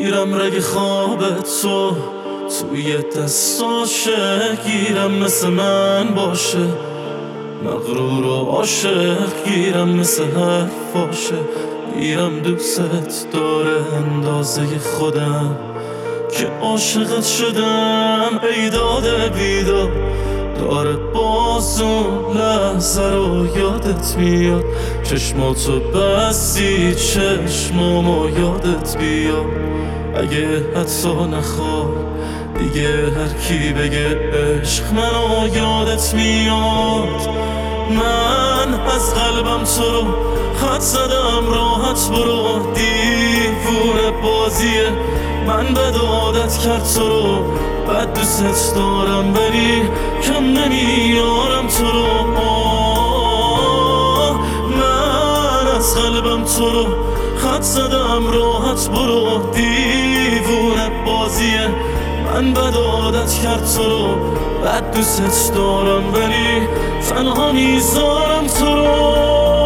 میرم رگ خوابت تو توی دستاشه گیرم مثل من باشه، مغرور و عاشق گیرم مثل حرفاشه. گیرم دوست داره اندازه خودم که عاشقت شدم. ای داده بیدار داره باز اون لحظه رو یادت میاد. چشماتو بستی چشمامو یادت بیاد. اگه حتی نخوای دیگه هر کی بگه عشق منو یادت میاد. من از قلبم تو رو خط زدم راحت برو، دیوونه بازیه من بد عادت کرد تو رو. بد دوست دارم ولی کم نمیارم تو رو. من از قلبم تو رو خط زدم راحت برو، دیوونه بازیه من بد عادت کرد تو رو. بد دوست دارم ولی تنها میذارم تو رو.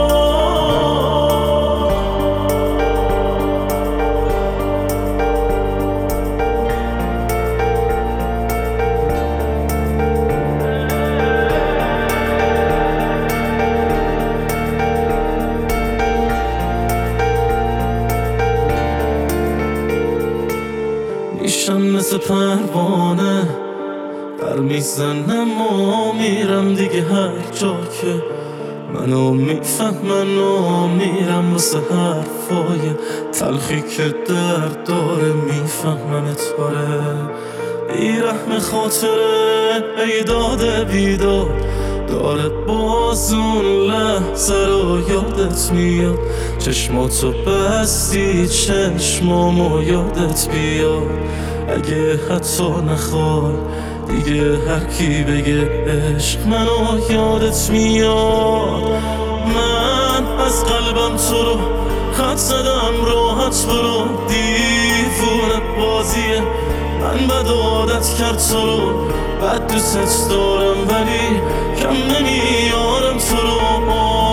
میشم مثل پروانه پر میزنم و میرم دیگه هر جا که منو میفهمن و میرم واسه حرفای تلخی که درد داره. میفهمنت آره بیرحم خاطره. ای داده بیدار داره باز اون لحظه رو یادت میاد. چشماتو بستی چشمامو یادت بیاد. اگه حتی نخوای دیگه هر کی بگه عشق منو یادت میاد. من از قلبم تو رو خط زدم راحت برو، دیوونه بازیه من بد عادت کرد تو رو. بد دوست دارم ولی کم نمیارم تو رو.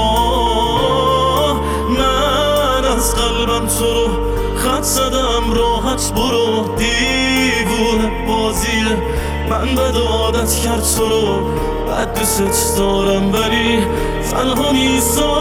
من از قلبم تو رو خط زدم راحت برو، دیوونه بازیه من بد عادت کرد تو رو. بد دوست دارم ولی تنها میذارم